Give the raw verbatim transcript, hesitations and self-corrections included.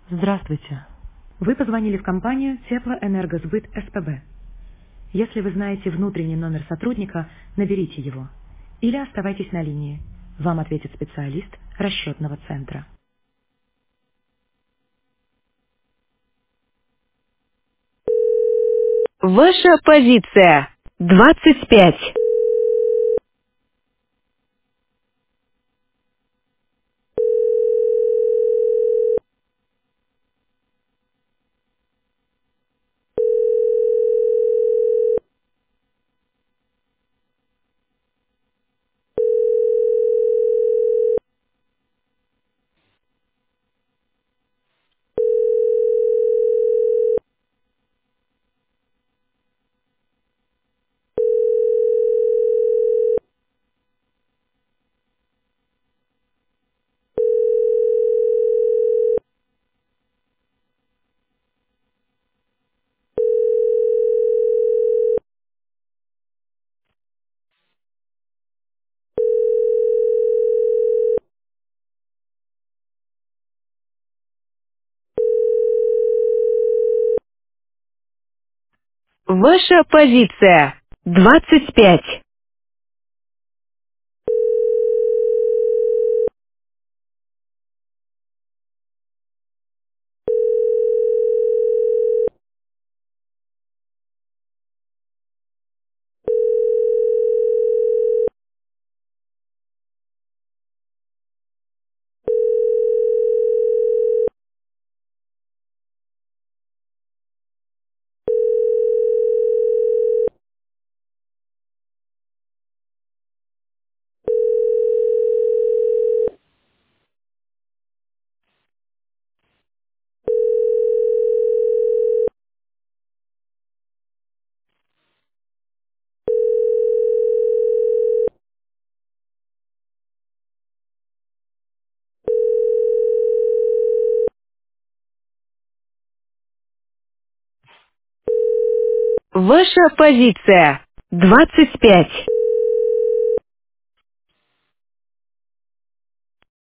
Здравствуйте. Вы позвонили в компанию Теплоэнергосбыт СПБ. Если вы знаете внутренний номер сотрудника, наберите его. Или оставайтесь на линии. Вам ответит специалист расчетного центра. Ваша позиция. двадцать пять. Ваша позиция. двадцать пять. Ваша позиция. двадцать пять.